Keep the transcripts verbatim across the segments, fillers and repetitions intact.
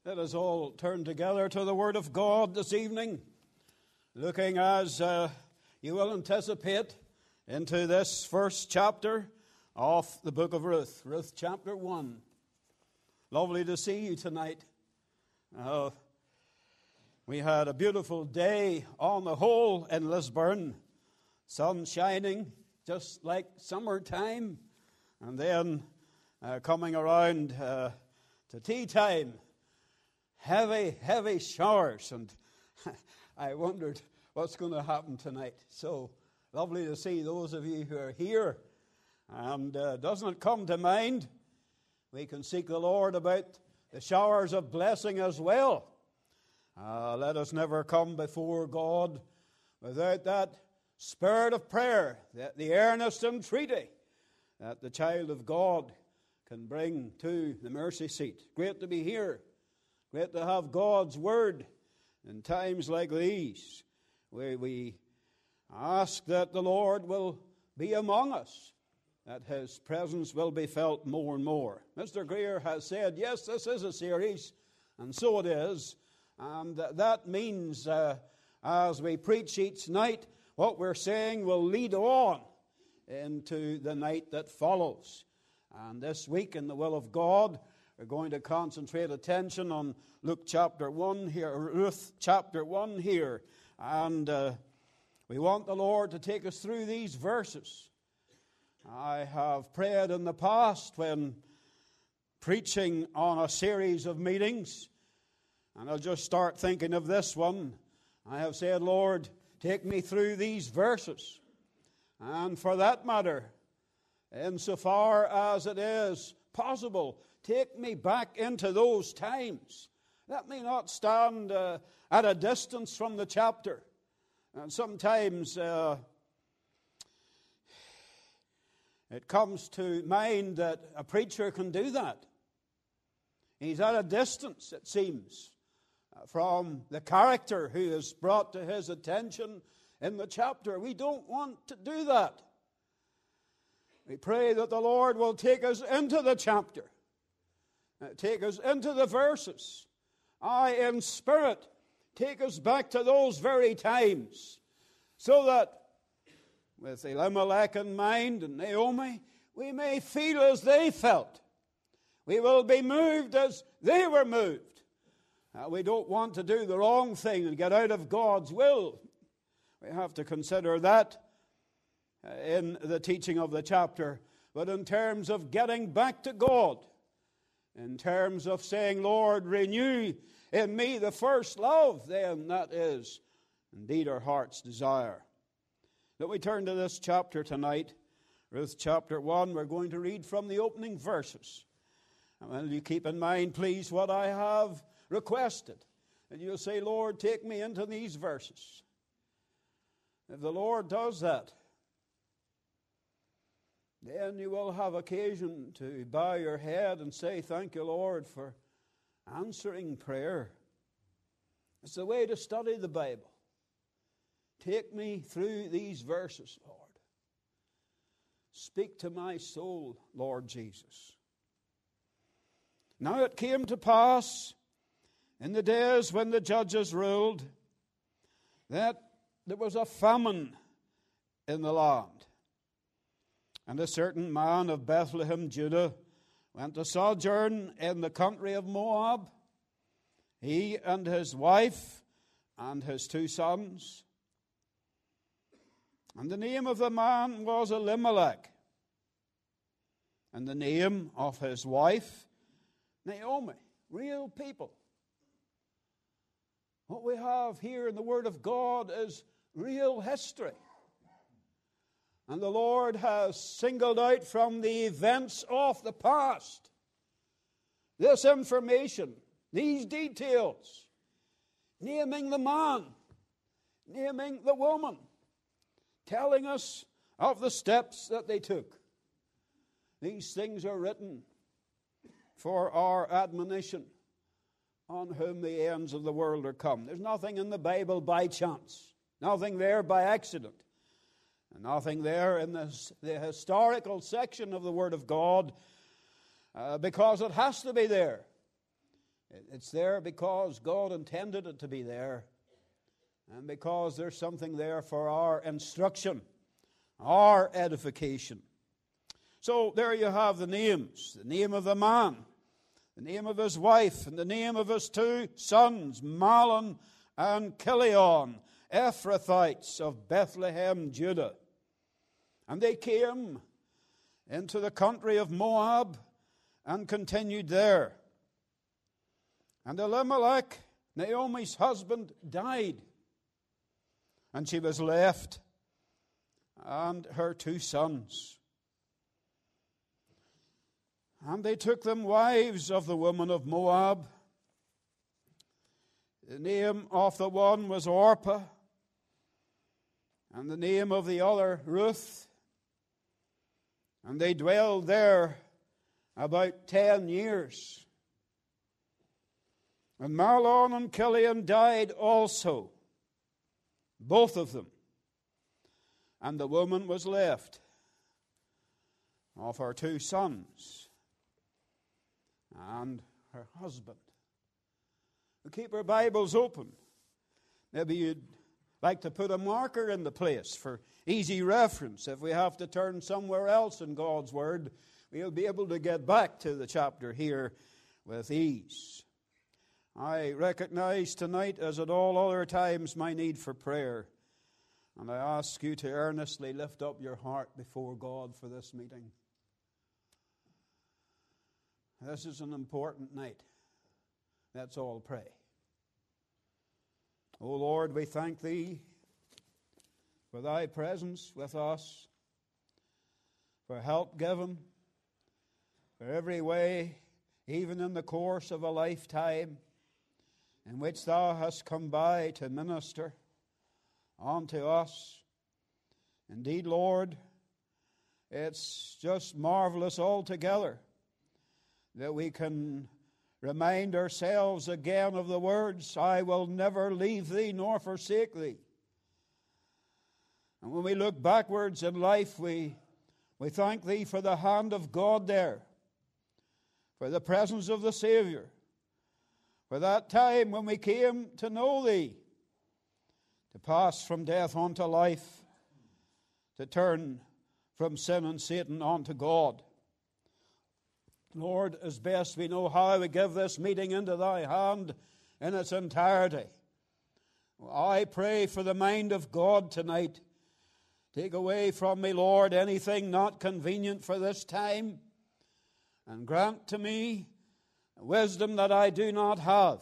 Let us all turn together to the Word of God this evening, looking as uh, you will anticipate into this first chapter of the book of Ruth, Ruth chapter one. Lovely to see you tonight. Uh, we had a beautiful day on the whole in Lisburn, sun shining just like summertime, and then uh, coming around uh, to tea time. Heavy, heavy showers, and I wondered what's going to happen tonight. So lovely to see those of you who are here. And uh, doesn't it come to mind, we can seek the Lord about the showers of blessing as well. Uh, let us never come before God without that spirit of prayer, that the earnest entreaty that the child of God can bring to the mercy seat. Great to be here. Great to have God's Word in times like these, where we ask that the Lord will be among us, that His presence will be felt more and more. Mister Greer has said, yes, this is a series, and so it is. And that means, uh, as we preach each night, what we're saying will lead on into the night that follows. And this week, in the will of God, we're going to concentrate attention on Luke chapter one here, Ruth chapter one here. And uh, we want the Lord to take us through these verses. I have prayed in the past when preaching on a series of meetings, and I'll just start thinking of this one. I have said, Lord, take me through these verses. And for that matter, insofar as it is possible, take me back into those times. Let me not stand uh, at a distance from the chapter. And sometimes uh, it comes to mind that a preacher can do that. He's at a distance, it seems, from the character who is brought to his attention in the chapter. We don't want to do that. We pray that the Lord will take us into the chapter. Take us into the verses. I, in spirit, take us back to those very times, so that with Elimelech in mind and Naomi, we may feel as they felt. We will be moved as they were moved. Uh, we don't want to do the wrong thing and get out of God's will. We have to consider that in the teaching of the chapter. But in terms of getting back to God, in terms of saying, Lord, renew in me the first love, then that is indeed our heart's desire. That we turn to this chapter tonight, Ruth chapter one. We're going to read from the opening verses. And will you keep in mind, please, what I have requested. And you'll say, Lord, take me into these verses. If the Lord does that, then you will have occasion to bow your head and say, thank you, Lord, for answering prayer. It's the way to study the Bible. Take me through these verses, Lord. Speak to my soul, Lord Jesus. Now it came to pass in the days when the judges ruled that there was a famine in the land. And a certain man of Bethlehem, Judah, went to sojourn in the country of Moab, he and his wife and his two sons. And the name of the man was Elimelech, and the name of his wife, Naomi. Real people. What we have here in the Word of God is real history. And the Lord has singled out from the events of the past this information, these details, naming the man, naming the woman, telling us of the steps that they took. These things are written for our admonition, on whom the ends of the world are come. There's nothing in the Bible by chance, nothing there by accident. And nothing there in this, the historical section of the Word of God, uh, because it has to be there. It's there because God intended it to be there, and because there's something there for our instruction, our edification. So there you have the names. The name of the man, the name of his wife, and the name of his two sons, Mahlon and Chilion, Ephrathites of Bethlehem, Judah. And they came into the country of Moab and continued there. And Elimelech, Naomi's husband, died, and she was left and her two sons. And they took them wives of the women of Moab. The name of the one was Orpah, and the name of the other Ruth. And they dwelled there about ten years. And Mahlon and Chilion died also, both of them. And the woman was left of her two sons and her husband. We keep our Bibles open. Maybe you'd like to put a marker in the place for easy reference. If we have to turn somewhere else in God's Word, we'll be able to get back to the chapter here with ease. I recognize tonight, as at all other times, my need for prayer. And I ask you to earnestly lift up your heart before God for this meeting. This is an important night. Let's all pray. O Lord, we thank Thee for Thy presence with us, for help given, for every way, even in the course of a lifetime, in which Thou hast come by to minister unto us. Indeed, Lord, it's just marvelous altogether that we can remind ourselves again of the words, I will never leave Thee nor forsake Thee. And when we look backwards in life, we, we thank Thee for the hand of God there, for the presence of the Savior, for that time when we came to know Thee, to pass from death unto life, to turn from sin and Satan unto God. Lord, as best we know how, we give this meeting into Thy hand in its entirety. I pray for the mind of God tonight. Take away from me, Lord, anything not convenient for this time, and grant to me wisdom that I do not have.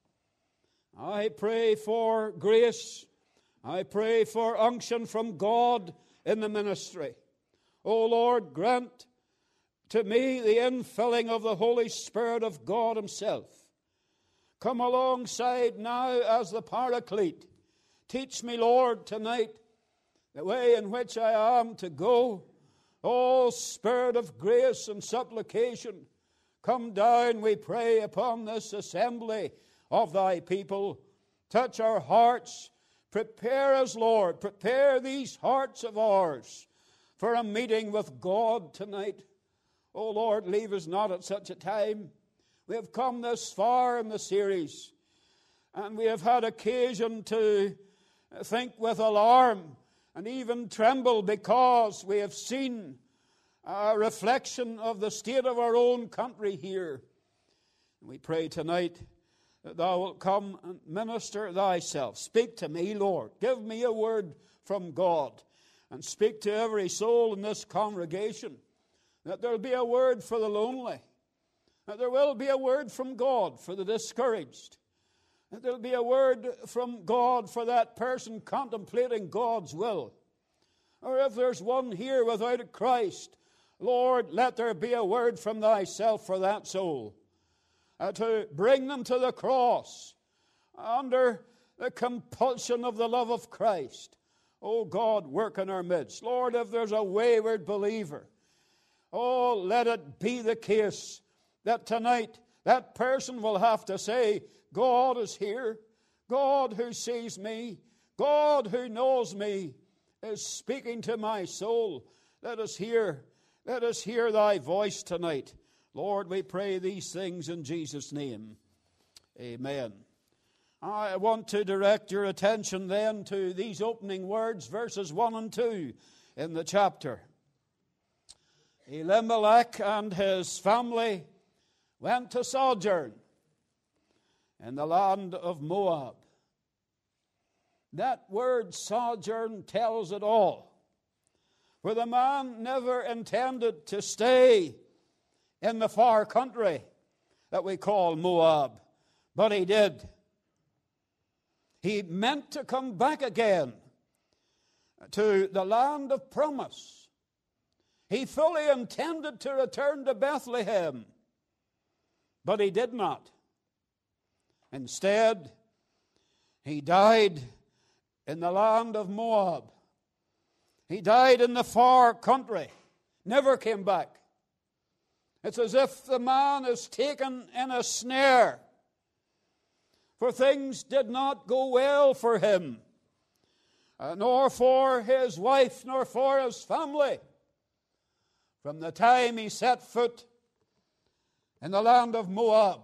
I pray for grace. I pray for unction from God in the ministry. O Lord, grant to me the infilling of the Holy Spirit of God Himself. Come alongside now as the Paraclete. Teach me, Lord, tonight the way in which I am to go. O Spirit of grace and supplication, come down, we pray, upon this assembly of Thy people. Touch our hearts. Prepare us, Lord. Prepare these hearts of ours for a meeting with God tonight. Oh, Lord, leave us not at such a time. We have come this far in the series, and we have had occasion to think with alarm and even tremble because we have seen a reflection of the state of our own country here. We pray tonight that Thou wilt come and minister Thyself. Speak to me, Lord. Give me a word from God, and speak to every soul in this congregation. That there will be a word for the lonely. That there will be a word from God for the discouraged. That there will be a word from God for that person contemplating God's will. Or if there's one here without a Christ, Lord, let there be a word from Thyself for that soul. Uh, to bring them to the cross under the compulsion of the love of Christ. Oh God, work in our midst. Lord, if there's a wayward believer, oh, let it be the case that tonight that person will have to say, God is here. God who sees me, God who knows me, is speaking to my soul. Let us hear, let us hear Thy voice tonight. Lord, we pray these things in Jesus' name. Amen. I want to direct your attention then to these opening words, verses one and two in the chapter. Elimelech and his family went to sojourn in the land of Moab. That word sojourn tells it all. For the man never intended to stay in the far country that we call Moab, but he did. He meant to come back again to the land of promise. He fully intended to return to Bethlehem, but he did not. Instead, he died in the land of Moab. He died in the far country, never came back. It's as if the man is taken in a snare, for things did not go well for him, uh, nor for his wife, nor for his family, from the time he set foot in the land of Moab.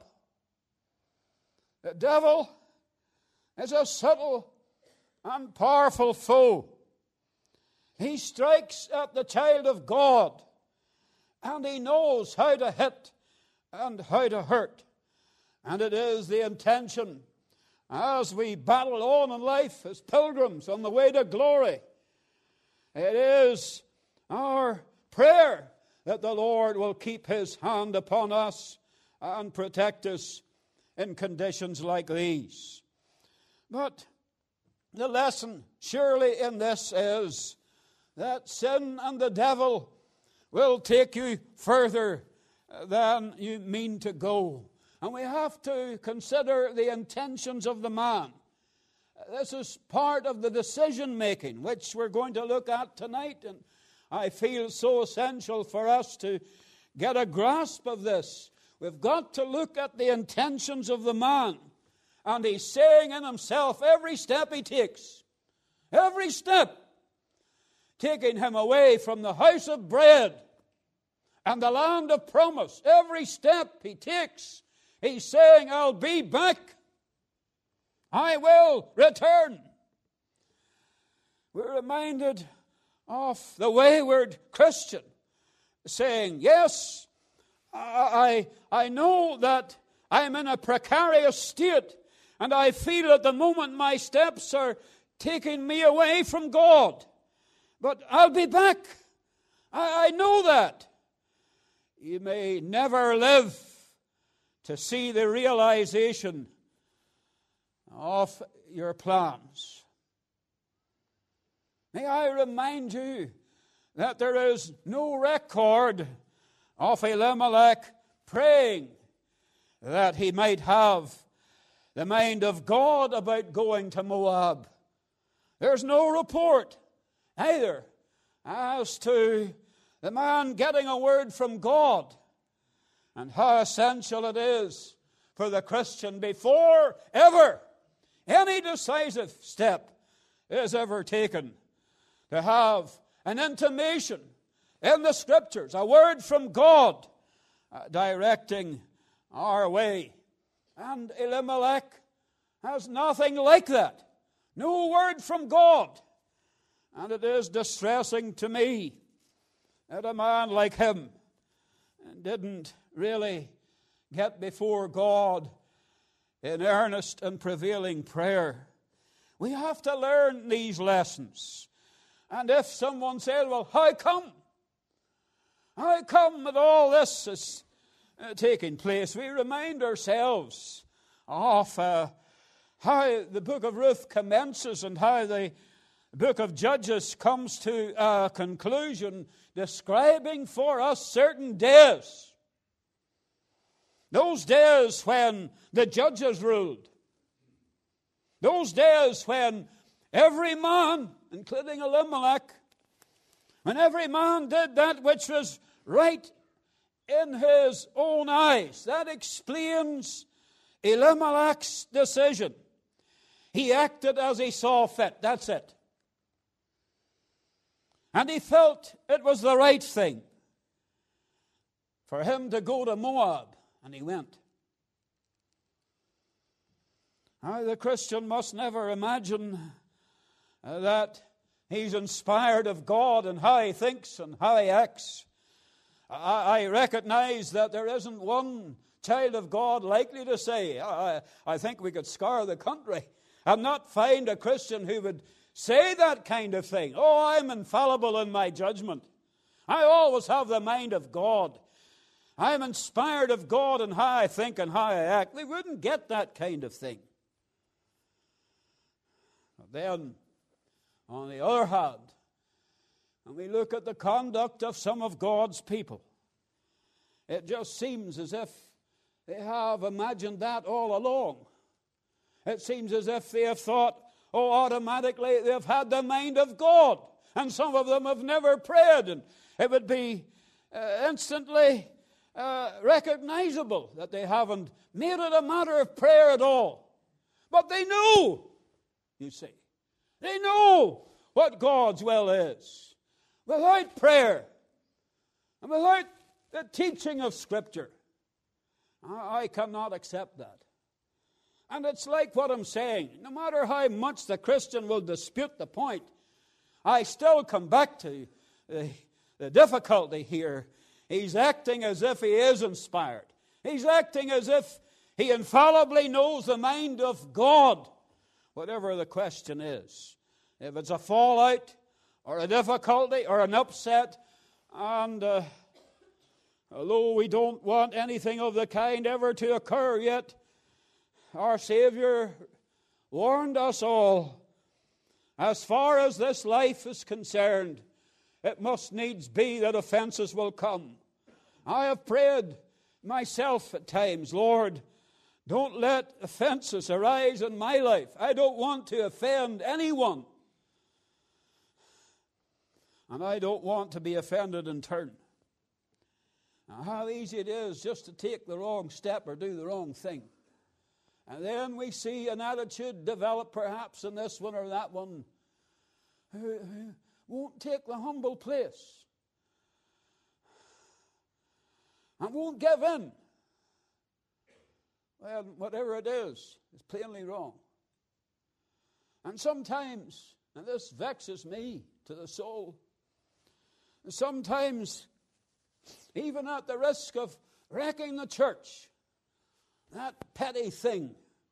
The devil is a subtle and powerful foe. He strikes at the child of God, and he knows how to hit and how to hurt. And it is the intention, as we battle on in life as pilgrims on the way to glory, it is our prayer that the Lord will keep his hand upon us and protect us in conditions like these. But the lesson surely in this is that sin and the devil will take you further than you mean to go. And we have to consider the intentions of the man. This is part of the decision making, which we're going to look at tonight. And I feel so essential for us to get a grasp of this. We've got to look at the intentions of the man. And he's saying in himself, every step he takes, every step, taking him away from the house of bread and the land of promise, every step he takes, he's saying, I'll be back. I will return. We're reminded of the wayward Christian saying, yes, I, I know that I'm in a precarious state, and I feel at the moment my steps are taking me away from God. But I'll be back. I, I know that. You may never live to see the realization of your plans. May I remind you that there is no record of Elimelech praying that he might have the mind of God about going to Moab. There's no report either as to the man getting a word from God and how essential it is for the Christian before ever any decisive step is ever taken to have an intimation in the Scriptures, a word from God uh, directing our way. And Elimelech has nothing like that. No word from God. And it is distressing to me that a man like him didn't really get before God in earnest and prevailing prayer. We have to learn these lessons. And if someone said, well, how come? How come that all this is uh, taking place? We remind ourselves of uh, how the book of Ruth commences and how the book of Judges comes to a conclusion describing for us certain days. Those days when the judges ruled. Those days when every man, including Elimelech, when every man did that which was right in his own eyes. That explains Elimelech's decision. He acted as he saw fit. That's it. And he felt it was the right thing for him to go to Moab. And he went. Uh, the Christian must never imagine uh, that he's inspired of God and how he thinks and how he acts. I, I recognize that there isn't one child of God likely to say, I, I think we could scour the country and not find a Christian who would say that kind of thing. Oh, I'm infallible in my judgment. I always have the mind of God. I'm inspired of God in how I think and how I act. They wouldn't get that kind of thing. But then, on the other hand, when we look at the conduct of some of God's people, it just seems as if they have imagined that all along. It seems as if they have thought, oh, automatically they've had the mind of God. And some of them have never prayed. And it would be uh, instantly uh, recognizable that they haven't made it a matter of prayer at all. But they know, you see. They know what God's will is. Without prayer and without the teaching of Scripture, I, I cannot accept that. And it's like what I'm saying. No matter how much the Christian will dispute the point, I still come back to the, the difficulty here. He's acting as if he is inspired. He's acting as if he infallibly knows the mind of God, whatever the question is. If it's a fallout or a difficulty or an upset, and uh, although we don't want anything of the kind ever to occur, yet our Savior warned us all, as far as this life is concerned, it must needs be that offenses will come. I have prayed myself at times, Lord, don't let offenses arise in my life. I don't want to offend anyone. And I don't want to be offended in turn. Now, how easy it is just to take the wrong step or do the wrong thing. And then we see an attitude develop perhaps in this one or that one who, who won't take the humble place and won't give in. Well, whatever it is, is plainly wrong. And sometimes, and this vexes me to the soul, sometimes, even at the risk of wrecking the church, that petty thing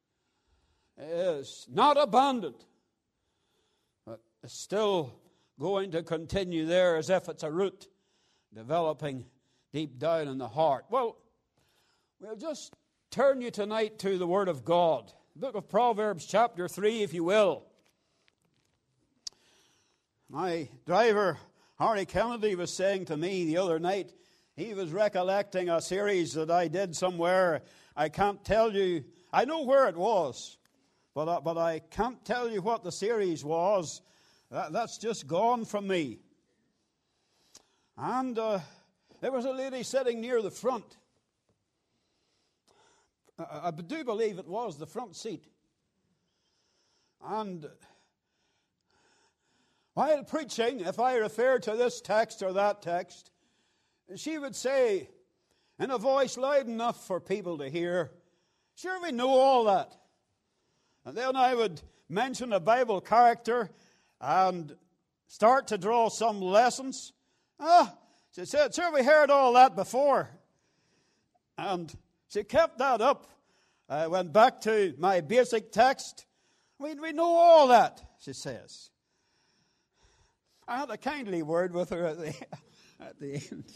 is not abandoned, but is still going to continue there as if it's a root developing deep down in the heart. Well, we'll just turn you tonight to the Word of God. The book of Proverbs chapter three, if you will. My driver, Harry Kennedy, was saying to me the other night, he was recollecting a series that I did somewhere. I can't tell you, I know where it was, but I, but I can't tell you what the series was. That, that's just gone from me. And uh, there was a lady sitting near the front. I, I do believe it was the front seat. And while preaching, if I refer to this text or that text, she would say, in a voice loud enough for people to hear, sure, we know all that. And then I would mention a Bible character and start to draw some lessons. Ah, she said, sure, we heard all that before. And she kept that up. I went back to my basic text. We, we know all that, she says. I had a kindly word with her at the, at the end.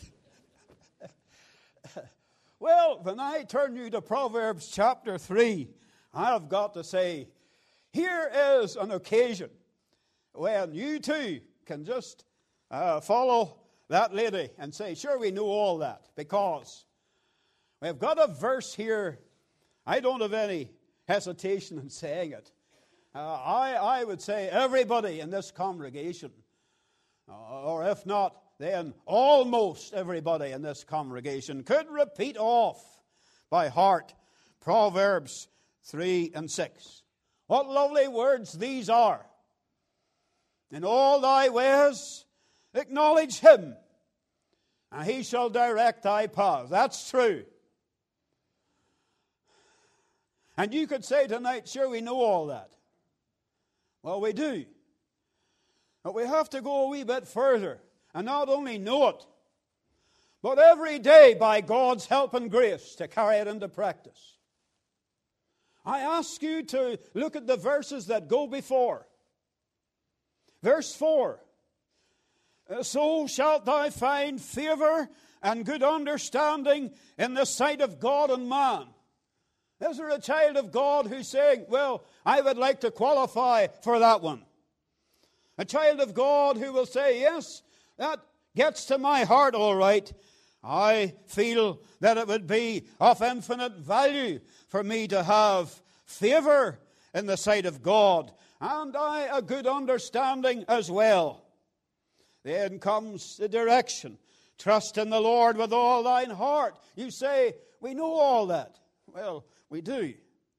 Well, when I turn you to Proverbs chapter three, I've got to say, here is an occasion when you too can just uh, follow that lady and say, sure, we know all that, because we've got a verse here. I don't have any hesitation in saying it. Uh, I, I would say everybody in this congregation, uh, or if not, then almost everybody in this congregation could repeat off by heart Proverbs three and six. What lovely words these are. In all thy ways acknowledge him, and he shall direct thy path. That's true. And you could say tonight, sure, we know all that. Well, we do. But we have to go a wee bit further and not only know it, but every day, by God's help and grace, to carry it into practice. I ask you to look at the verses that go before. Verse four. So shalt thou find favor and good understanding in the sight of God and man. Is there a child of God who's saying, well, I would like to qualify for that one? A child of God who will say, yes, that gets to my heart all right. I feel that it would be of infinite value for me to have favor in the sight of God, and I a good understanding as well. Then comes the direction. Trust in the Lord with all thine heart. You say, we know all that. Well, we do.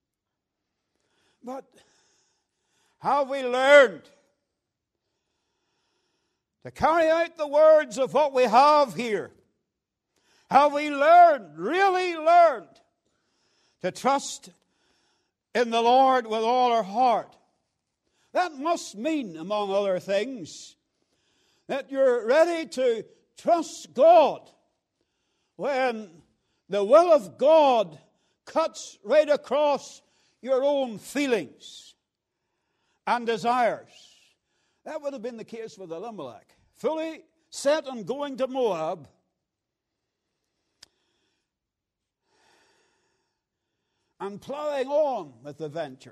But have we learned to carry out the words of what we have here? Have we learned, really learned, to trust in the Lord with all our heart? That must mean, among other things, that you're ready to trust God when the will of God cuts right across your own feelings and desires. That would have been the case with Elimelech. Fully set on going to Moab, and plowing on with the venture,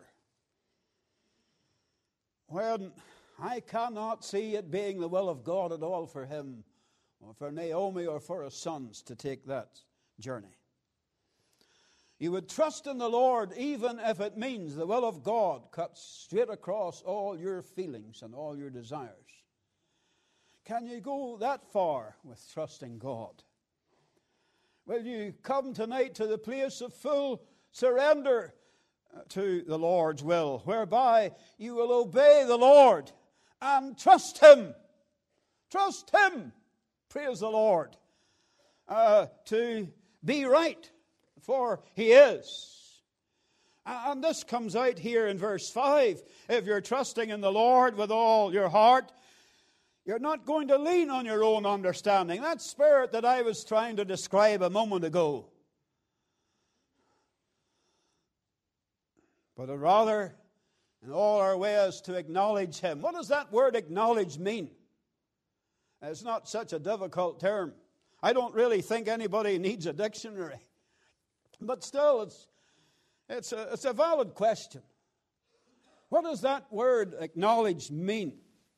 when I cannot see it being the will of God at all for him, or for Naomi, or for his sons to take that journey. You would trust in the Lord even if it means the will of God cuts straight across all your feelings and all your desires. Can you go that far with trusting God? Will you come tonight to the place of full surrender to the Lord's will, whereby you will obey the Lord and trust Him? Trust Him, praise the Lord, uh, to be right, for He is. And this comes out here in verse five. If you're trusting in the Lord with all your heart, you're not going to lean on your own understanding. That spirit that I was trying to describe a moment ago. But rather, in all our ways, to acknowledge Him. What does that word acknowledge mean? It's not such a difficult term. I don't really think anybody needs a dictionary. But still, it's, it's, a, it's a valid question. What does that word acknowledge mean?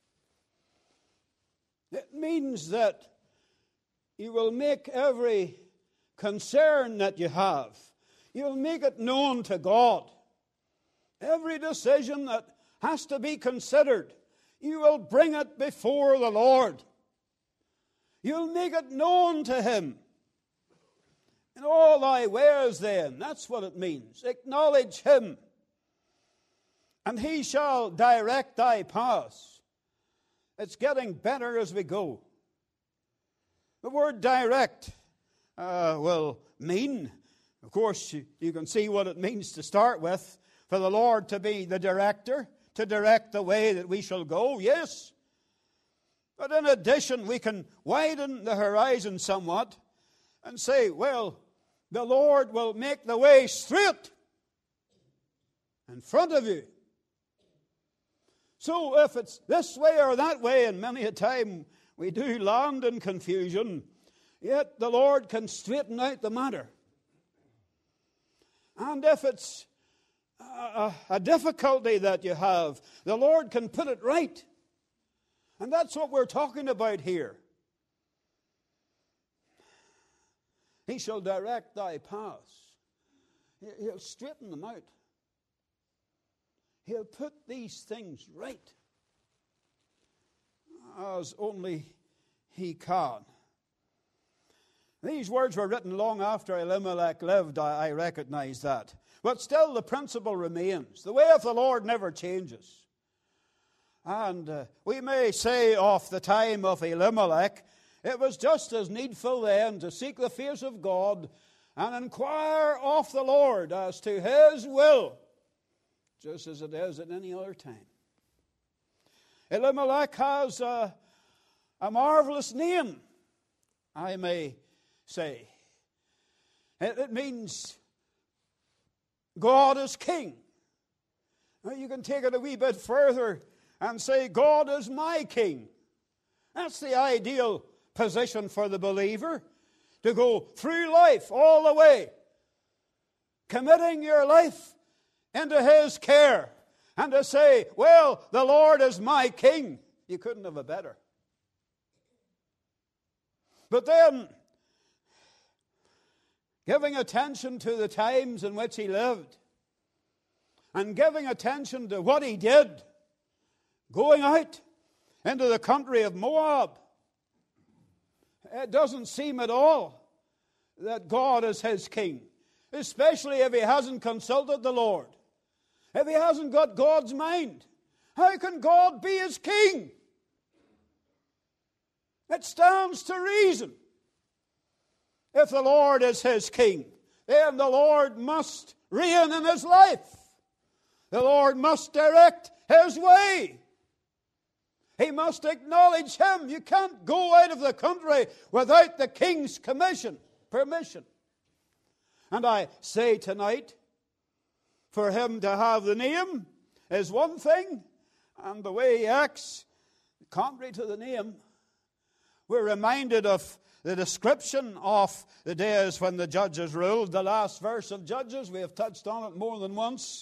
It means that you will make every concern that you have, you'll make it known to God. Every decision that has to be considered, you will bring it before the Lord. You'll make it known to Him. In all thy ways then, that's what it means. Acknowledge Him, and He shall direct thy paths. It's getting better as we go. The word direct uh, will mean, of course, you, you can see what it means to start with, for the Lord to be the director, to direct the way that we shall go, yes. But in addition, we can widen the horizon somewhat and say, well, the Lord will make the way straight in front of you. So if it's this way or that way, and many a time we do land in confusion, yet the Lord can straighten out the matter. And if it's a, a difficulty that you have, the Lord can put it right. And that's what we're talking about here. He shall direct thy paths. He'll straighten them out. He'll put these things right as only He can. These words were written long after Elimelech lived, I recognize that. But still the principle remains. The way of the Lord never changes. And uh, we may say of the time of Elimelech, it was just as needful then to seek the face of God and inquire of the Lord as to His will, just as it is at any other time. Elimelech has a, a marvelous name, I may say. It, it means God is king. Now you can take it a wee bit further and say, God is my king. That's the ideal position for the believer, to go through life all the way, committing your life into His care, and to say, well, the Lord is my king. You couldn't have a better. But then, giving attention to the times in which he lived, and giving attention to what he did, going out into the country of Moab, it doesn't seem at all that God is his king, especially if he hasn't consulted the Lord, if he hasn't got God's mind. How can God be his king? It stands to reason. If the Lord is his king, then the Lord must reign in his life. The Lord must direct his way. He must acknowledge him. You can't go out of the country without the king's commission, permission. And I say tonight, for him to have the name is one thing, and the way he acts, contrary to the name. We're reminded of the description of the days when the judges ruled. The last verse of Judges, we have touched on it more than once.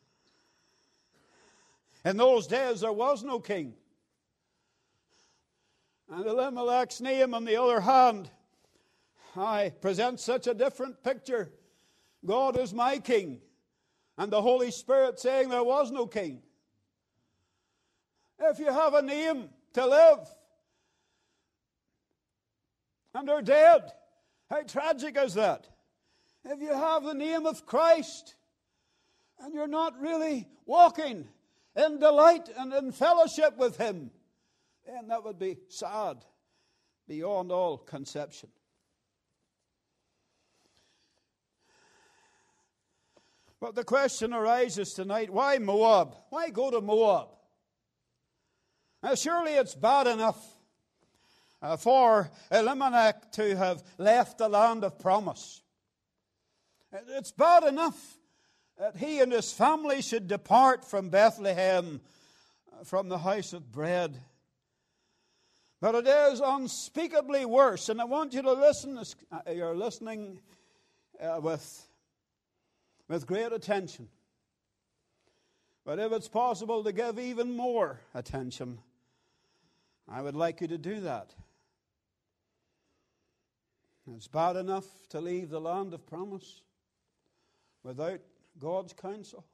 In those days there was no king. And Elimelech's name, on the other hand, I present such a different picture. God is my king. And the Holy Spirit saying there was no king. If you have a name to live and are dead, how tragic is that? If you have the name of Christ and you're not really walking in delight and in fellowship with him, then that would be sad beyond all conception. But the question arises tonight, why Moab? Why go to Moab? Now surely it's bad enough uh, for Elimelech to have left the land of promise. It's bad enough that he and his family should depart from Bethlehem, uh, from the house of bread. But it is unspeakably worse, and I want you to listen. You're listening uh, with, with great attention. But if it's possible to give even more attention, I would like you to do that. It's bad enough to leave the land of promise without God's counsel,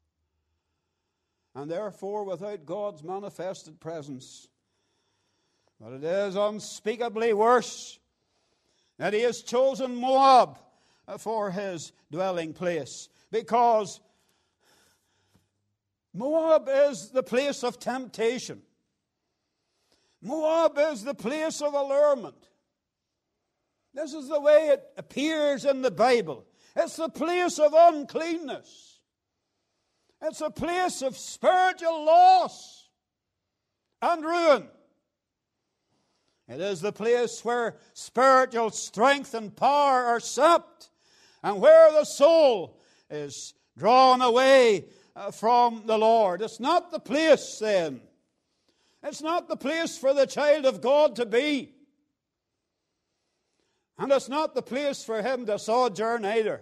and therefore without God's manifested presence. But it is unspeakably worse that he has chosen Moab for his dwelling place, because Moab is the place of temptation. Moab is the place of allurement. This is the way it appears in the Bible. It's the place of uncleanness. It's a place of spiritual loss and ruin. It is the place where spiritual strength and power are sapped, and where the soul is drawn away from the Lord. It's not the place then. It's not the place for the child of God to be. And it's not the place for him to sojourn either.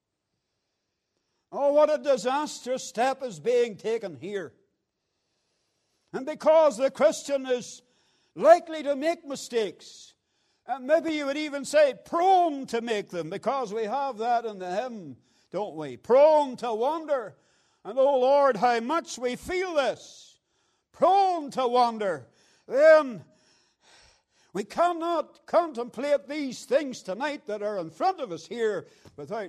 Oh, what a disastrous step is being taken here. And because the Christian is likely to make mistakes, and maybe you would even say prone to make them, because we have that in the hymn, don't we? Prone to wander. And oh Lord, how much we feel this. Prone to wander. Then we cannot contemplate these things tonight that are in front of us here without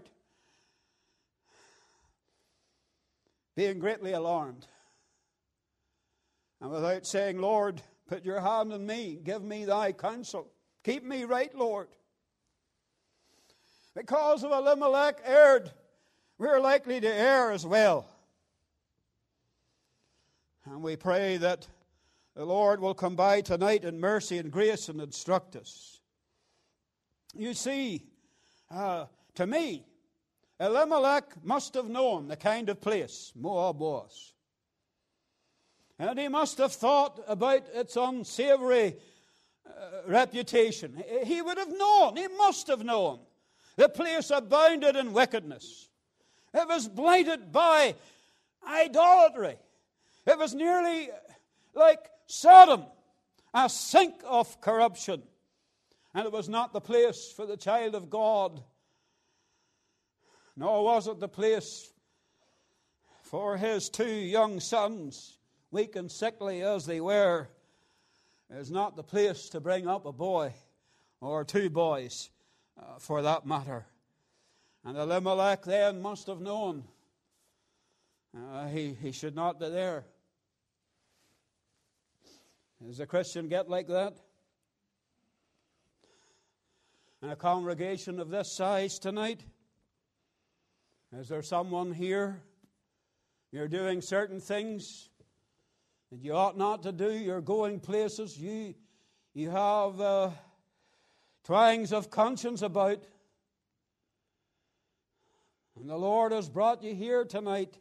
being greatly alarmed, and without saying, Lord, put your hand on me, give me thy counsel, keep me right, Lord. Because of Elimelech erred, we're likely to err as well. And we pray that the Lord will come by tonight in mercy and grace and instruct us. You see, uh, to me, Elimelech must have known the kind of place Moab was. And he must have thought about its unsavory uh, reputation. He would have known, he must have known. The place abounded in wickedness. It was blighted by idolatry. It was nearly like Sodom, a sink of corruption. And it was not the place for the child of God. Nor was it the place for his two young sons, weak and sickly as they were. It was not the place to bring up a boy or two boys, uh, for that matter. And Elimelech then must have known uh, he, he should not be there. Does a Christian get like that? In a congregation of this size tonight? Is there someone here? You're doing certain things that you ought not to do. You're going places. You, you have uh, twangings of conscience about. And the Lord has brought you here tonight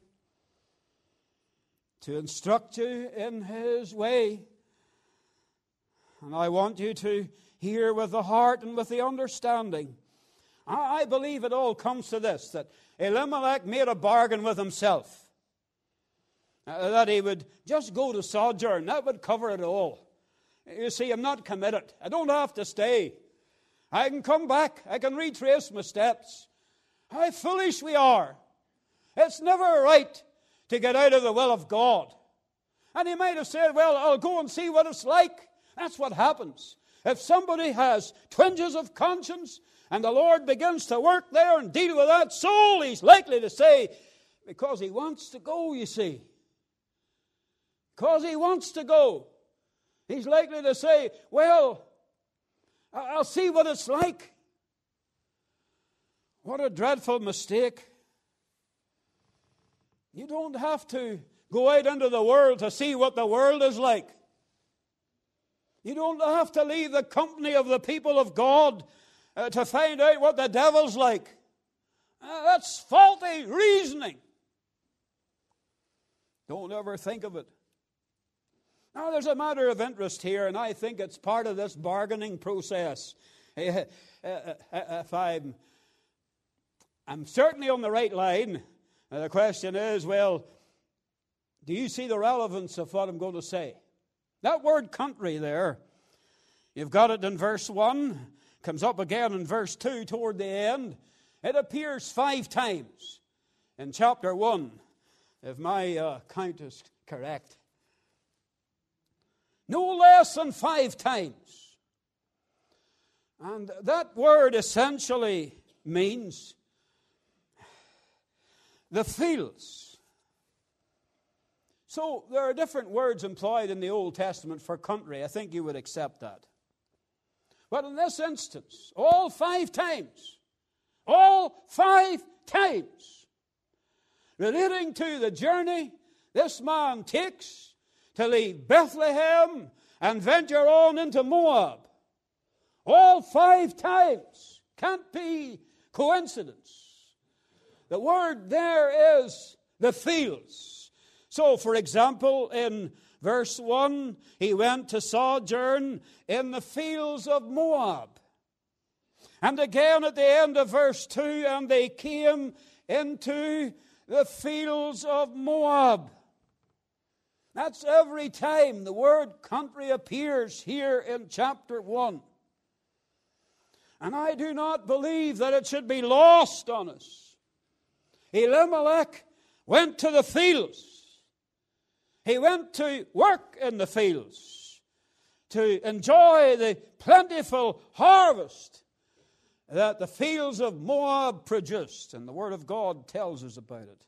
to instruct you in His way. And I want you to hear with the heart and with the understanding. I believe it all comes to this, that Elimelech made a bargain with himself. Uh, that he would just go to sojourn. That would cover it all. You see, I'm not committed. I don't have to stay. I can come back. I can retrace my steps. How foolish we are. It's never right to get out of the will of God. And he might have said, well, I'll go and see what it's like. That's what happens. If somebody has twinges of conscience and the Lord begins to work there and deal with that soul, he's likely to say, because he wants to go, you see. Because he wants to go. He's likely to say, well, I'll see what it's like. What a dreadful mistake. You don't have to go out into the world to see what the world is like. You don't have to leave the company of the people of God uh, to find out what the devil's like. Uh, that's faulty reasoning. Don't ever think of it. Now, there's a matter of interest here, and I think it's part of this bargaining process. If I'm, I'm certainly on the right line, the question is, well, do you see the relevance of what I'm going to say? That word country there, you've got it in verse one, comes up again in verse two toward the end. It appears five times in chapter one, if my uh, count is correct. No less than five times. And that word essentially means the fields. So there are different words employed in the Old Testament for country. I think you would accept that. But in this instance, all five times, all five times, relating to the journey this man takes to leave Bethlehem and venture on into Moab. All five times. Can't be coincidence. The word there is the fields. So, for example, in verse one, he went to sojourn in the fields of Moab. And again at the end of verse two, and they came into the fields of Moab. That's every time the word country appears here in chapter one. And I do not believe that it should be lost on us. Elimelech went to the fields. He went to work in the fields to enjoy the plentiful harvest that the fields of Moab produced. And the Word of God tells us about it.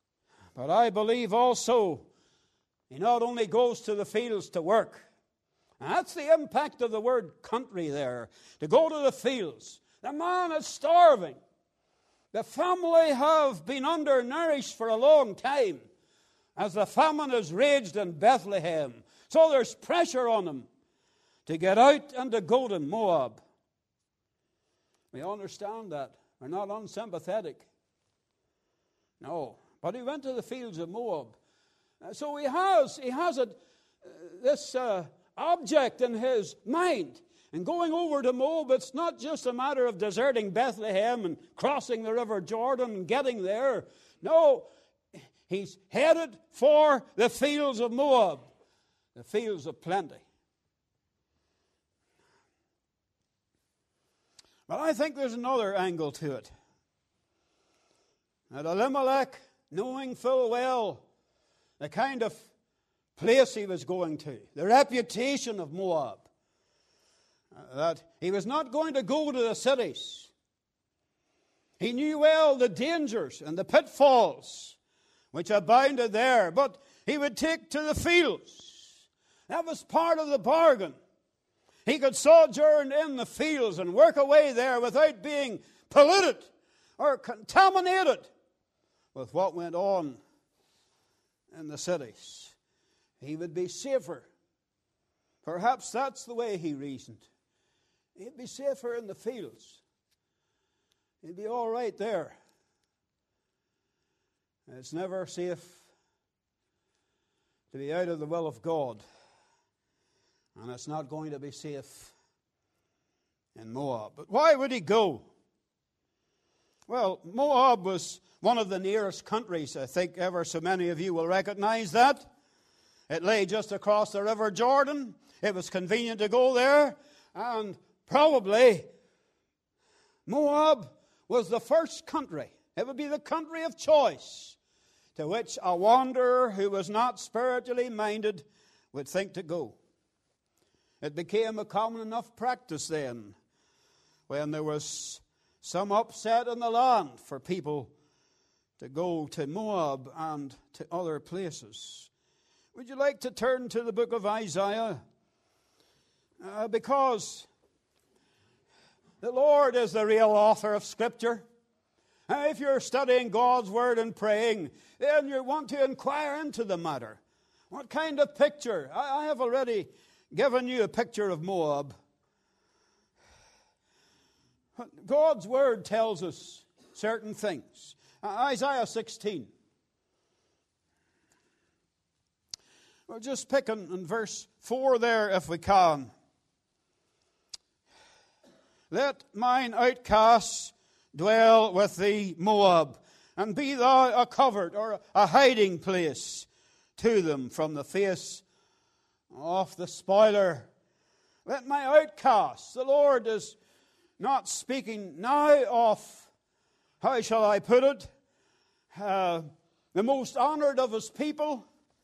But I believe also he not only goes to the fields to work, And that's the impact of the word country there. To go to the fields. The man is starving. The family have been undernourished for a long time as the famine has raged in Bethlehem. So there's pressure on them to get out and to go to Moab. We understand that. We're not unsympathetic. No. But he went to the fields of Moab. Uh, so he has, he has a, uh, this uh, object in his mind. And going over to Moab, it's not just a matter of deserting Bethlehem and crossing the river Jordan and getting there. No, he's headed for the fields of Moab, the fields of plenty. But I think there's another angle to it. That Elimelech, knowing full well the kind of place he was going to, the reputation of Moab, that he was not going to go to the cities. He knew well the dangers and the pitfalls which abounded there, but he would take to the fields. That was part of the bargain. He could sojourn in the fields and work away there without being polluted or contaminated with what went on in the cities. He would be safer. Perhaps that's the way he reasoned. He'd be safer in the fields. He'd be all right there. It's never safe to be out of the will of God. And it's not going to be safe in Moab. But why would he go? Well, Moab was one of the nearest countries. I think ever so many of you will recognize that. It lay just across the river Jordan. It was convenient to go there. And probably Moab was the first country. It would be the country of choice to which a wanderer who was not spiritually minded would think to go. It became a common enough practice then, when there was some upset in the land, for people to go to Moab and to other places. Would you like to turn to the book of Isaiah? Uh, because the Lord is the real author of Scripture. Uh, if you're studying God's Word and praying, then you want to inquire into the matter. What kind of picture? I, I have already given you a picture of Moab. God's Word tells us certain things. Uh, Isaiah sixteen. We'll just pick in, in verse four there if we can. Let mine outcasts dwell with thee, Moab, and be thou a covert or a hiding place to them from the face of the spoiler. Let my outcasts. The Lord is not speaking now of, how shall I put it, uh, the most honored of his people,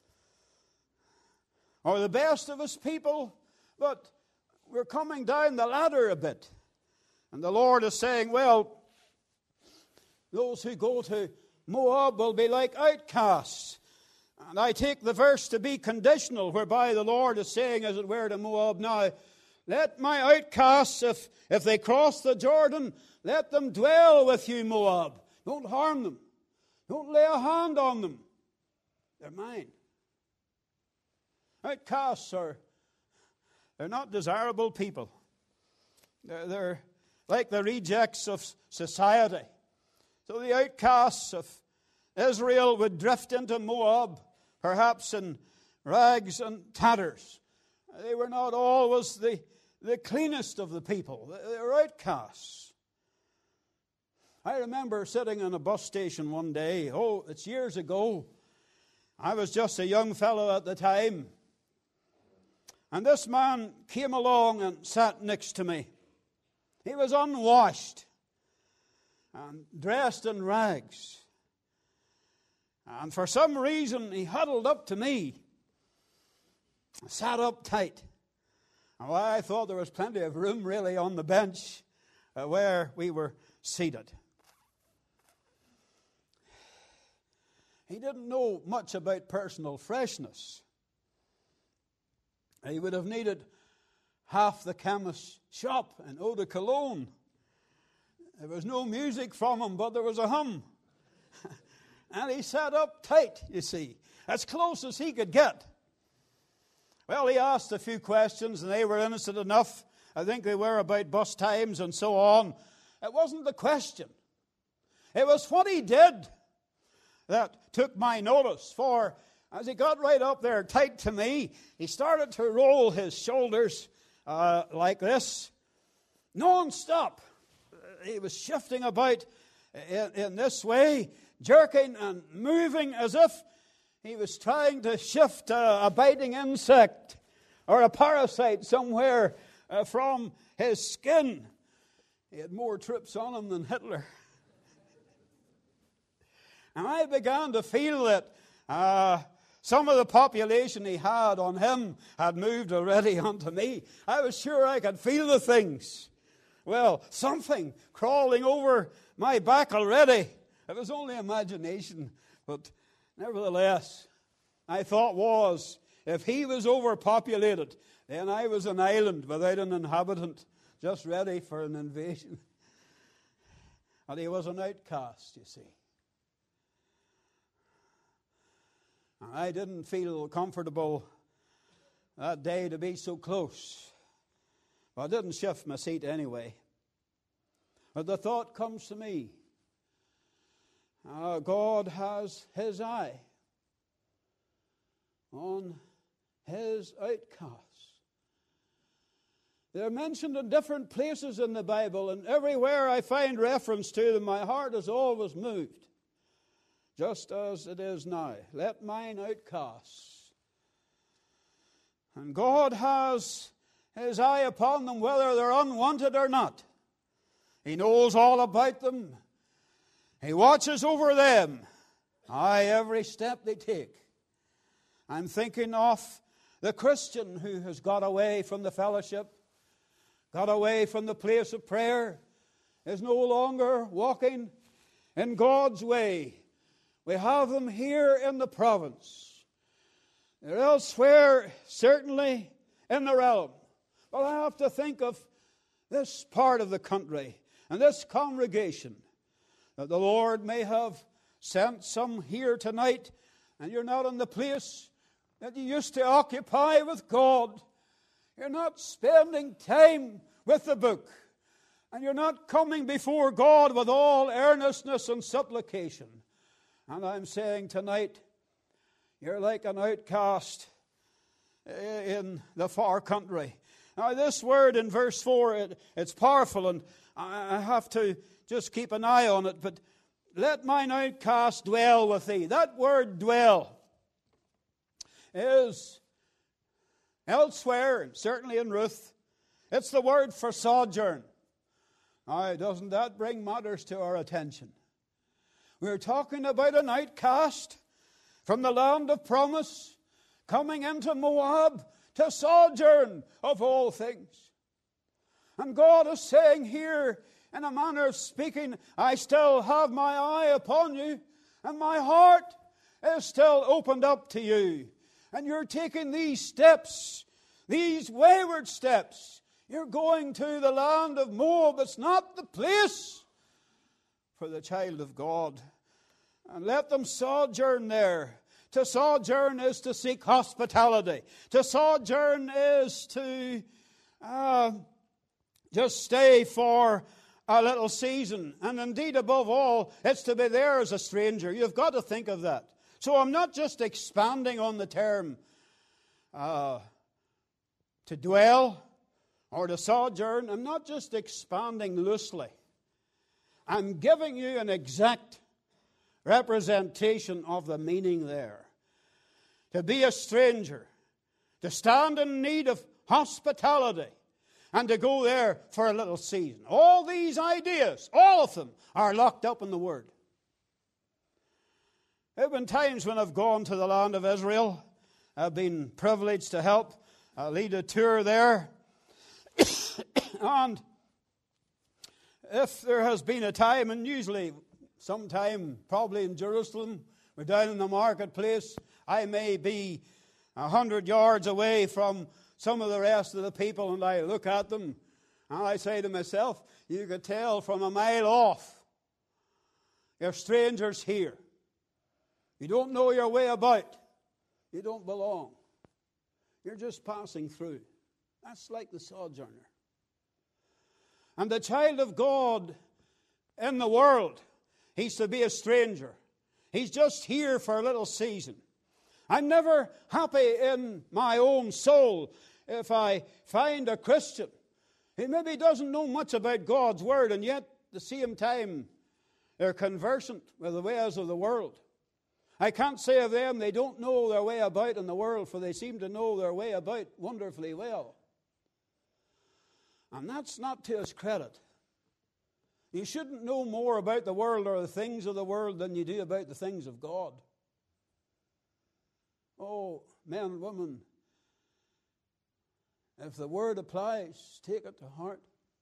or the best of his people, but we're coming down the ladder a bit. And the Lord is saying, well, those who go to Moab will be like outcasts. And I take the verse to be conditional, whereby the Lord is saying, as it were, to Moab now, let my outcasts, if, if they cross the Jordan, let them dwell with you, Moab. Don't harm them. Don't lay a hand on them. They're mine. Outcasts are, they're not desirable people. They're, they're like the rejects of society. So the outcasts of Israel would drift into Moab, perhaps in rags and tatters. They were not always the, the cleanest of the people. They were outcasts. I remember sitting in a bus station one day. Oh, it's years ago. I was just a young fellow at the time. And this man came along and sat next to me. He was unwashed and dressed in rags. And for some reason, he huddled up to me, sat up tight. And well, I thought there was plenty of room, really, on the bench uh, where we were seated. He didn't know much about personal freshness. He would have needed half the chemist's shop in Eau de Cologne. There was no music from him, but there was a hum. And he sat up tight, you see, as close as he could get. Well, he asked a few questions, and they were innocent enough. I think they were about bus times and so on. It wasn't the question. It was what he did that took my notice. For as he got right up there tight to me, he started to roll his shoulders uh, like this, non-stop. He was shifting about in, in this way, jerking and moving as if he was trying to shift a, a biting insect or a parasite somewhere uh, from his skin. He had more trips on him than Hitler. And I began to feel that uh, some of the population he had on him had moved already onto me. I was sure I could feel the things. Well, something crawling over my back already. It was only imagination, but nevertheless, I thought was, if he was overpopulated, then I was an island without an inhabitant, just ready for an invasion. And he was an outcast, you see. I didn't feel comfortable that day to be so close. But I didn't shift my seat anyway. But the thought comes to me, uh, God has his eye on his outcasts. They're mentioned in different places in the Bible, and everywhere I find reference to them, my heart is always moved, just as it is now. Let mine outcasts. And God has his eye upon them, whether they're unwanted or not. He knows all about them. He watches over them. Aye, every step they take. I'm thinking of the Christian who has got away from the fellowship, got away from the place of prayer, is no longer walking in God's way. We have them here in the province. They're elsewhere, certainly in the realm. But I have to think of this part of the country and this congregation, that the Lord may have sent some here tonight, and you're not in the place that you used to occupy with God. You're not spending time with the book, and you're not coming before God with all earnestness and supplication. And I'm saying tonight, you're like an outcast in the far country. Now, this word in verse four, it, it's powerful, and I have to just keep an eye on it. But let mine outcast dwell with thee. That word dwell is elsewhere, and certainly in Ruth, it's the word for sojourn. Now, doesn't that bring matters to our attention? We're talking about an outcast from the land of promise, coming into Moab to sojourn of all things. And God is saying here, in a manner of speaking, I still have my eye upon you, and my heart is still opened up to you. And you're taking these steps, these wayward steps. You're going to the land of Moab. It's not the place for the child of God. And let them sojourn there. To sojourn is to seek hospitality. To sojourn is to uh, just stay for a little season. And indeed, above all, it's to be there as a stranger. You've got to think of that. So I'm not just expanding on the term uh, to dwell or to sojourn. I'm not just expanding loosely. I'm giving you an exact representation of the meaning there. To be a stranger, to stand in need of hospitality, and to go there for a little season. All these ideas, all of them, are locked up in the Word. There have been times when I've gone to the land of Israel. I've been privileged to help uh, lead a tour there. And if there has been a time, and usually sometime probably in Jerusalem, we're down in the marketplace, I may be a hundred yards away from some of the rest of the people, and I look at them, and I say to myself, you could tell from a mile off, you're strangers here. You don't know your way about. You don't belong. You're just passing through. That's like the sojourner. And the child of God in the world, he's to be a stranger. He's just here for a little season. I'm never happy in my own soul if I find a Christian who maybe doesn't know much about God's Word, and yet at the same time they're conversant with the ways of the world. I can't say of them they don't know their way about in the world, for they seem to know their way about wonderfully well. And that's not to his credit. You shouldn't know more about the world or the things of the world than you do about the things of God. Oh, men and women, if the word applies, take it to heart.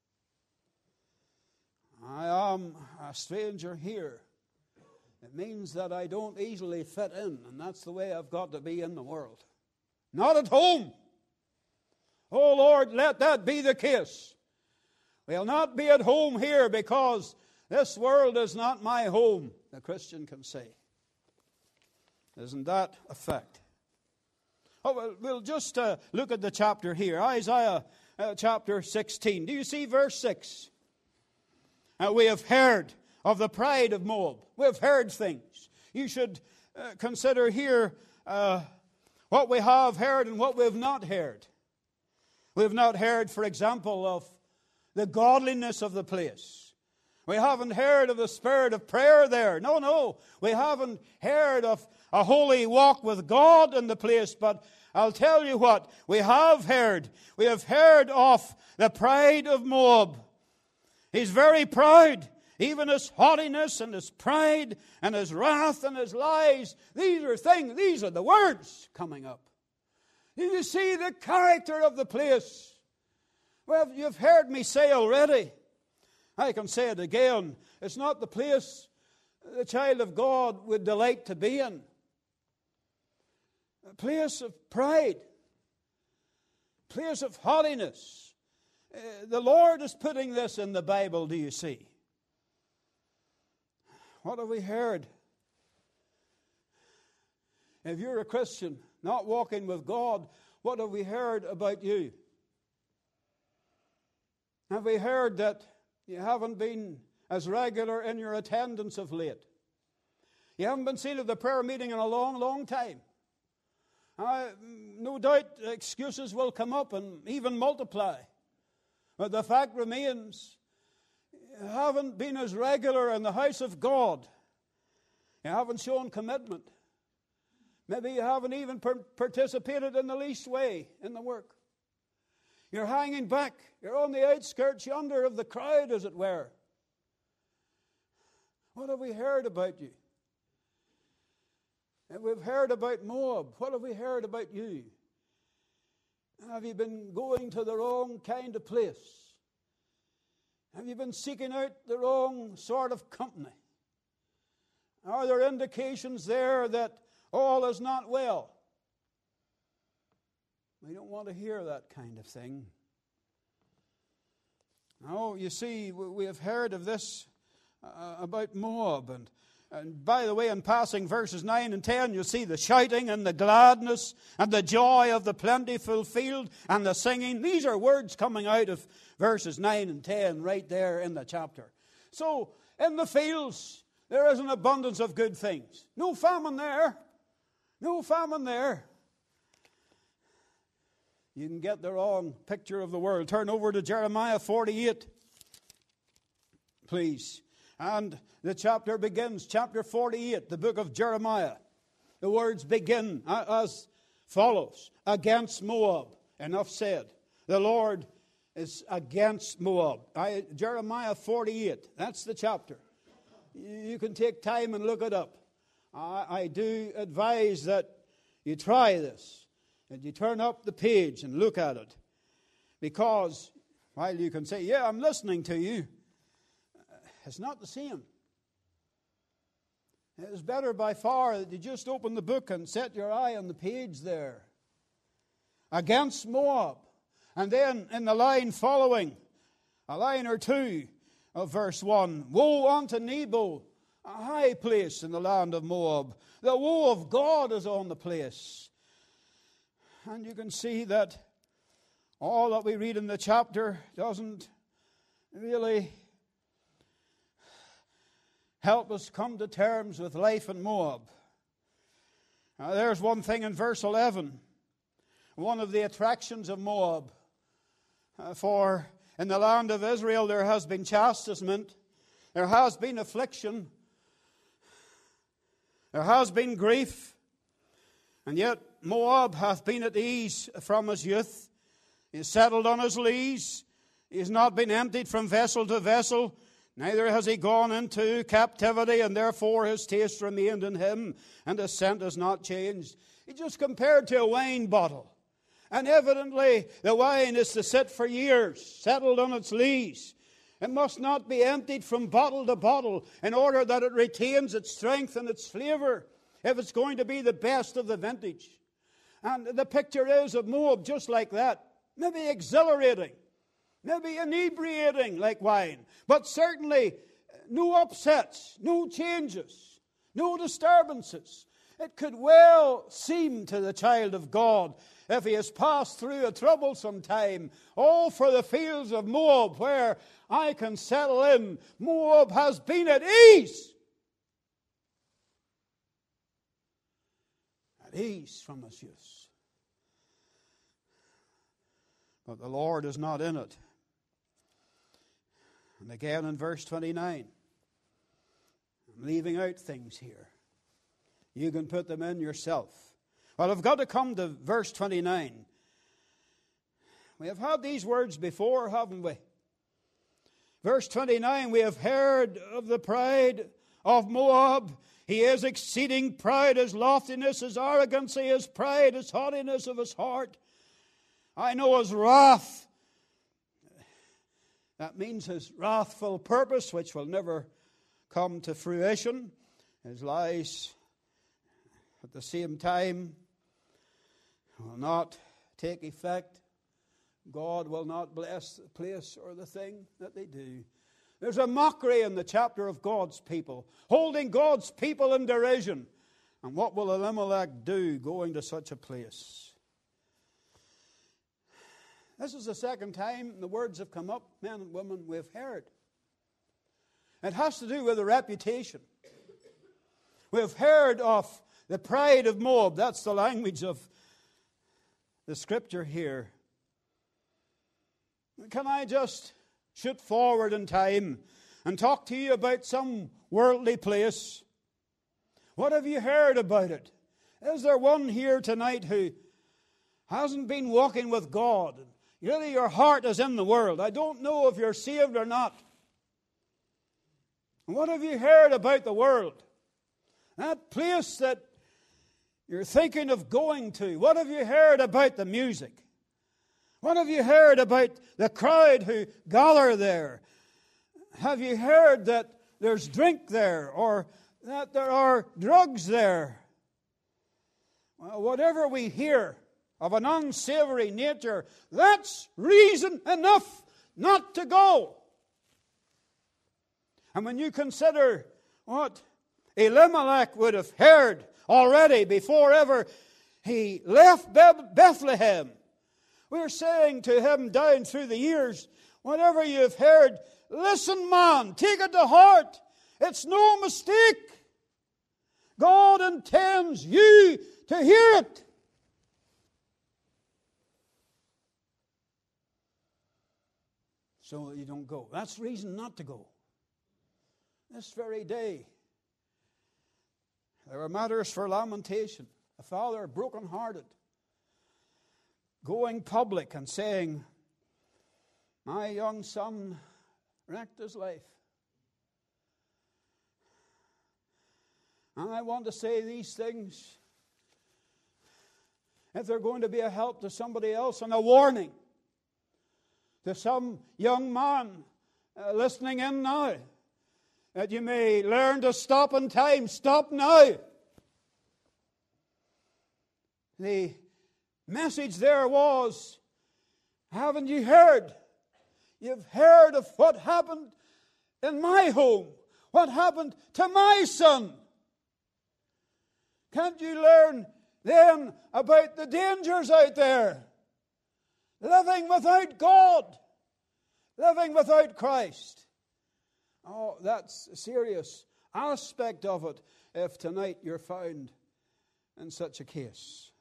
I am a stranger here. It means that I don't easily fit in, and that's the way I've got to be in the world. Not at home. Oh Lord, let that be the case. We'll not be at home here because this world is not my home, the Christian can say. Isn't that a fact? Oh, well, we'll just uh, look at the chapter here. Isaiah uh, chapter sixteen. Do you see verse six? Uh, we have heard of the pride of Moab. We have heard things. You should uh, consider here uh, what we have heard and what we have not heard. We have not heard, for example, of the godliness of the place. We haven't heard of the spirit of prayer there. No, no. We haven't heard of a holy walk with God in the place. But I'll tell you what, we have heard. We have heard of the pride of Moab. He's very proud. Even his haughtiness and his pride and his wrath and his lies. These are things, these are the words coming up. You see the character of the place. Well, you've heard me say already. I can say it again. It's not the place the child of God would delight to be in. A place of pride. A place of haughtiness. Uh, the Lord is putting this in the Bible, do you see? What have we heard? If you're a Christian, not walking with God, what have we heard about you? Have we heard that you haven't been as regular in your attendance of late? You haven't been seen at the prayer meeting in a long, long time. Uh, no doubt excuses will come up and even multiply. But the fact remains, you haven't been as regular in the house of God. You haven't shown commitment. Maybe you haven't even per- participated in the least way in the work. You're hanging back. You're on the outskirts yonder of the crowd, as it were. What have we heard about you? And we've heard about Moab. What have we heard about you? Have you been going to the wrong kind of place? Have you been seeking out the wrong sort of company? Are there indications there that all is not well? We don't want to hear that kind of thing. No, you see, we have heard of this uh, about Moab. And, and by the way, in passing verses nine and ten, you'll see the shouting and the gladness and the joy of the plentiful field and the singing. These are words coming out of verses nine and ten right there in the chapter. So, in the fields, there is an abundance of good things. No famine there. No famine there. You can get the wrong picture of the world. Turn over to Jeremiah forty-eight, please. And the chapter begins, chapter forty-eight, the book of Jeremiah. The words begin as follows. Against Moab. Enough said. The Lord is against Moab. I, Jeremiah forty-eight, that's the chapter. You can take time and look it up. I, I do advise that you try this. And you turn up the page and look at it. Because while you can say, yeah, I'm listening to you, it's not the same. It's better by far that you just open the book and set your eye on the page there. against Moab. And then in the line following, a line or two of verse one, woe unto Nebo, a high place in the land of Moab. The woe of God is on the place. And you can see that all that we read in the chapter doesn't really help us come to terms with life in Moab. Now, there's one thing in verse eleven. One of the attractions of Moab. Uh, for in the land of Israel there has been chastisement. There has been affliction. There has been grief. And yet Moab hath been at ease from his youth. He is settled on his lees. He has not been emptied from vessel to vessel. Neither has he gone into captivity, and therefore his taste remained in him, and his scent has not changed. He just compared to a wine bottle. And evidently the wine is to sit for years, settled on its lees. It must not be emptied from bottle to bottle in order that it retains its strength and its flavor if it's going to be the best of the vintage. And the picture is of Moab just like that. Maybe exhilarating, maybe inebriating like wine, but certainly no upsets, no changes, no disturbances. It could well seem to the child of God, if he has passed through a troublesome time, oh, for the fields of Moab where I can settle in. Moab has been at ease. At ease from his youth. But the Lord is not in it. And again in verse twenty-nine, I'm leaving out things here. You can put them in yourself. Well, I've got to come to verse twenty-nine. We have had these words before, haven't we? Verse twenty-nine, we have heard of the pride of Moab. He is exceeding proud, his loftiness, his arrogancy, his pride, his haughtiness of his heart. I know his wrath. That means his wrathful purpose, which will never come to fruition. His lies at the same time will not take effect. God will not bless the place or the thing that they do. There's a mockery in the chapter of God's people, holding God's people in derision. And what will Elimelech do going to such a place? This is the second time the words have come up, men and women, we've heard. It has to do with the reputation. We've heard of the pride of Moab. That's the language of the scripture here. Can I just shoot forward in time and talk to you about some worldly place? What have you heard about it? Is there one here tonight who hasn't been walking with God? Really, your heart is in the world. I don't know if you're saved or not. What have you heard about the world? That place that you're thinking of going to. What have you heard about the music? What have you heard about the crowd who gather there? Have you heard that there's drink there or that there are drugs there? Well, whatever we hear of an unsavory nature, that's reason enough not to go. And when you consider what Elimelech would have heard already before ever he left Bethlehem, we're saying to him down through the years, whatever you've heard, listen, man, take it to heart. It's no mistake. God intends you to hear it. So that you don't go. That's reason not to go. This very day, there were matters for lamentation. A father broken-hearted, going public and saying, my young son wrecked his life. And I want to say these things if they're going to be a help to somebody else and a warning to some young man uh, listening in now, that you may learn to stop in time. Stop now. The message there was, haven't you heard? You've heard of what happened in my home, what happened to my son. Can't you learn then about the dangers out there? Living without God, living without Christ. Oh, that's a serious aspect of it if tonight you're found in such a case.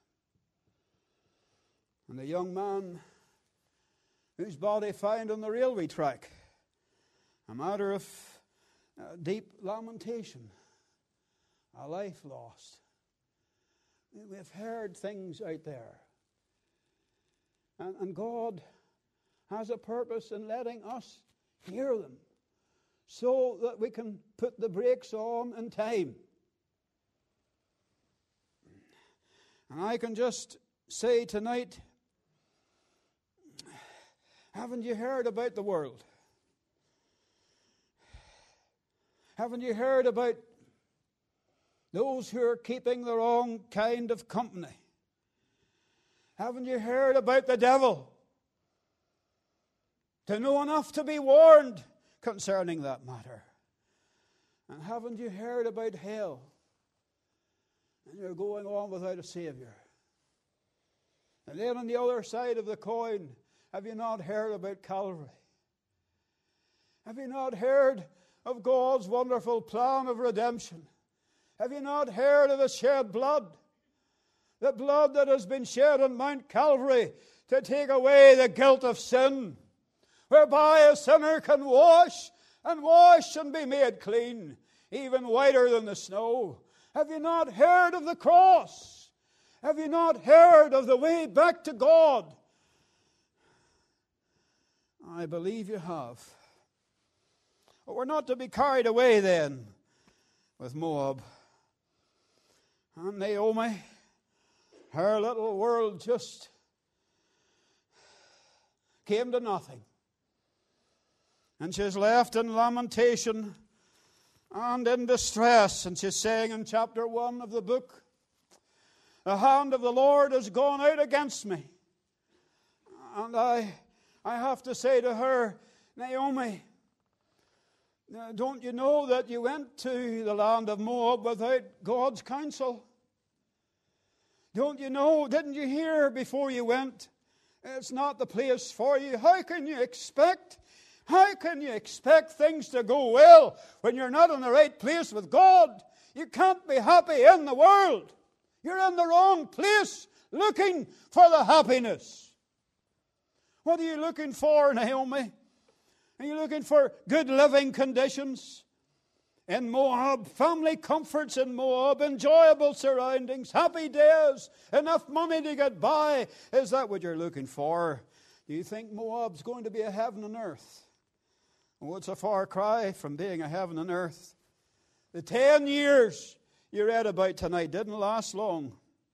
And the young man whose body found on the railway track, a matter of uh, deep lamentation, a life lost. We've heard things out there. And, and God has a purpose in letting us hear them so that we can put the brakes on in time. And I can just say tonight, haven't you heard about the world? Haven't you heard about those who are keeping the wrong kind of company? Haven't you heard about the devil? To know enough to be warned concerning that matter. And haven't you heard about hell? And you're going on without a Savior. And then on the other side of the coin, have you not heard about Calvary? Have you not heard of God's wonderful plan of redemption? Have you not heard of the shed blood? The blood that has been shed on Mount Calvary to take away the guilt of sin, whereby a sinner can wash and wash and be made clean, even whiter than the snow. Have you not heard of the cross? Have you not heard of the way back to God? I believe you have. But we're not to be carried away then with Moab. And Naomi, her little world just came to nothing. And she's left in lamentation and in distress. And she's saying in chapter one of the book, the hand of the Lord has gone out against me. And I, I have to say to her, Naomi, don't you know that you went to the land of Moab without God's counsel? Don't you know, didn't you hear before you went? It's not the place for you. How can you expect, how can you expect things to go well when you're not in the right place with God? You can't be happy in the world. You're in the wrong place looking for the happiness. What are you looking for, Naomi? Are you looking for good living conditions in Moab, family comforts in Moab, enjoyable surroundings, happy days, enough money to get by? Is that what you're looking for? Do you think Moab's going to be a heaven on earth? Oh, it's a far cry from being a heaven on earth. The ten years you read about tonight didn't last long.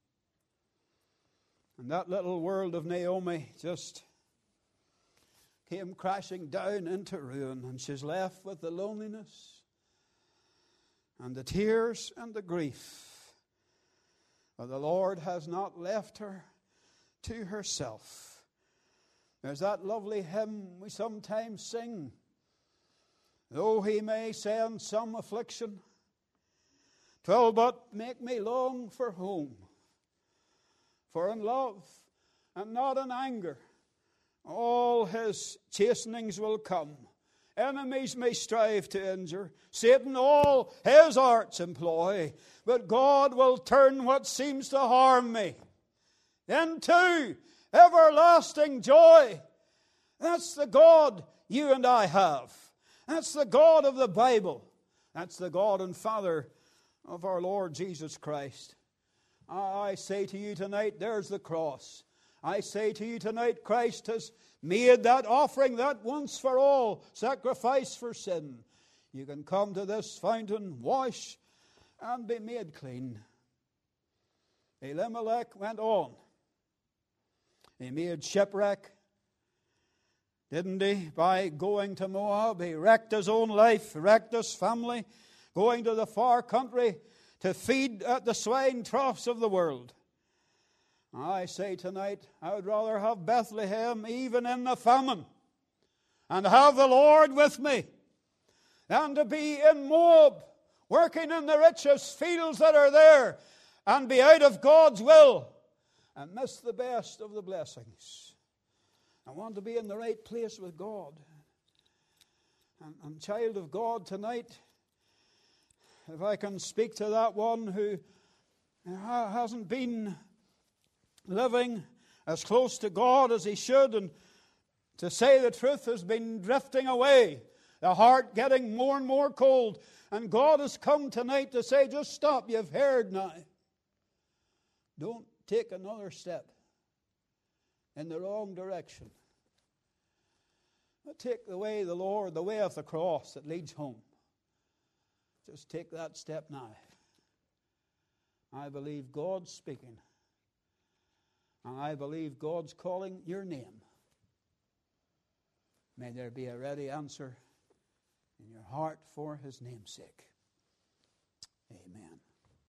And that little world of Naomi just came crashing down into ruin, and she's left with the loneliness and the tears and the grief. But the Lord has not left her to herself. There's that lovely hymn we sometimes sing. Though he may send some affliction, 'twill but make me long for home. For in love and not in anger all his chastenings will come. Enemies may strive to injure, Satan all his arts employ, but God will turn what seems to harm me into everlasting joy. That's the God you and I have. That's the God of the Bible. That's the God and Father of our Lord Jesus Christ. I say to you tonight, there's the cross. I say to you tonight, Christ has made that offering, that once for all sacrifice for sin. You can come to this fountain, wash, and be made clean. Elimelech went on. He made shipwreck, didn't he? By going to Moab, he wrecked his own life, wrecked his family, going to the far country to feed at the swine troughs of the world. I say tonight, I would rather have Bethlehem even in the famine and have the Lord with me than to be in Moab, working in the richest fields that are there and be out of God's will and miss the best of the blessings. I want to be in the right place with God. And, and child of God, tonight, if I can speak to that one who hasn't been living as close to God as he should, and to say the truth has been drifting away, the heart getting more and more cold, and God has come tonight to say, just stop, you've heard now. Don't take another step in the wrong direction. But take the way of the Lord, the way of the cross that leads home. Just take that step now. I believe God's speaking. And I believe God's calling your name. May there be a ready answer in your heart for his name's sake. Amen.